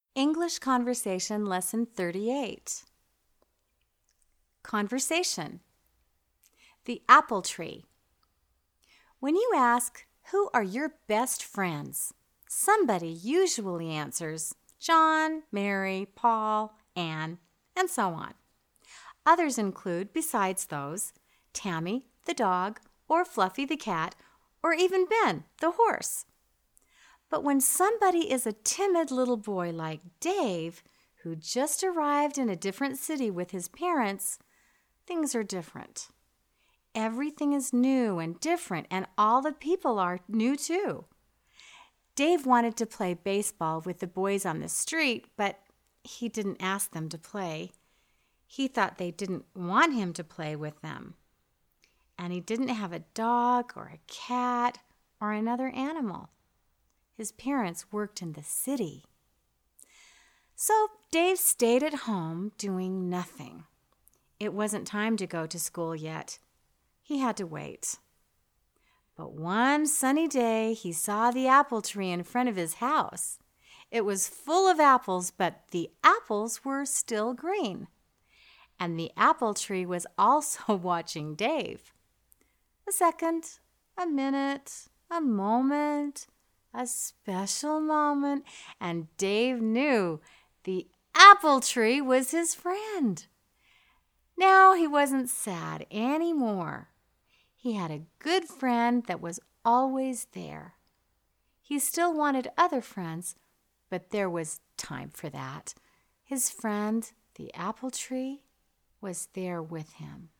English Conversation Lesson 38. Conversation. The apple tree. When you ask, "Who are your best friends?" somebody usually answers John, Mary, Paul, Anne, and so on. Others include, besides those, Tammy, the dog, or Fluffy the cat, or even Ben, the horse. But when somebody is a timid little boy like Dave, who just arrived in a different city with his parents, things are different. Everything is new and different, and all the people are new too. Dave wanted to play baseball with the boys on the street, but he didn't ask them to play. He thought they didn't want him to play with them. And he didn't have a dog or a cat or another animal. His parents worked in the city. So Dave stayed at home doing nothing. It wasn't time to go to school yet. He had to wait. But one sunny day, he saw the apple tree in front of his house. It was full of apples, but the apples were still green. And the apple tree was also watching Dave. A second, a minute, a moment, a special moment, and Dave knew the apple tree was his friend. Now he wasn't sad anymore. He had a good friend that was always there. He still wanted other friends, but there was time for that. His friend, the apple tree, was there with him.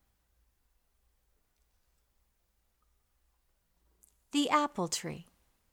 The apple tree.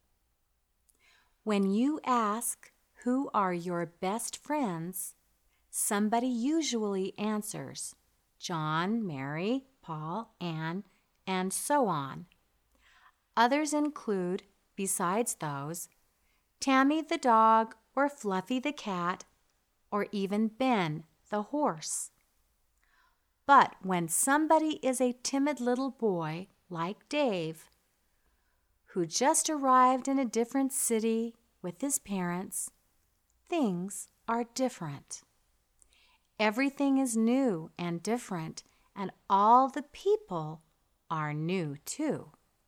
When you ask, "Who are your best friends?" somebody usually answers John, Mary, Paul, Anne, and so on. Others include, besides those, Tammy the dog, or Fluffy the cat, or even Ben the horse. But when somebody is a timid little boy like Dave, who just arrived in a different city with his parents, things are different. Everything is new and different, and all the people are new too.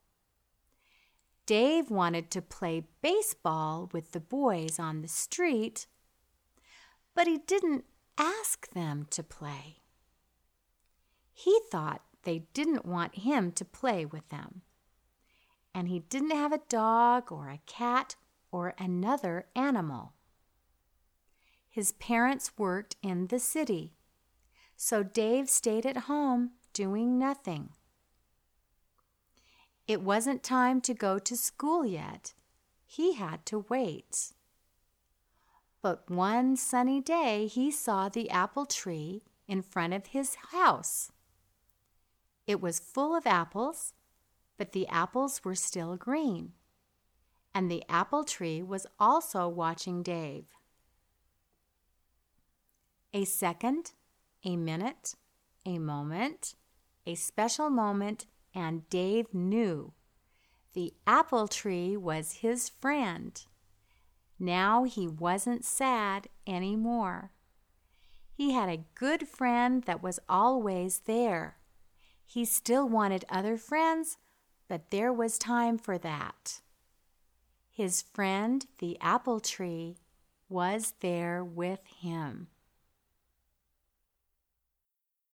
Dave wanted to play baseball with the boys on the street, but he didn't ask them to play. He thought they didn't want him to play with them. And he didn't have a dog or a cat or another animal. His parents worked in the city, so Dave stayed at home doing nothing. It wasn't time to go to school yet. He had to wait. But one sunny day, he saw the apple tree in front of his house. It was full of apples, but the apples were still green, and the apple tree was also watching Dave. A second, a minute, a moment, a special moment, and Dave knew the apple tree was his friend. Now he wasn't sad anymore. He had a good friend that was always there. He still wanted other friends, but there was time for that. His friend, the apple tree, was there with him.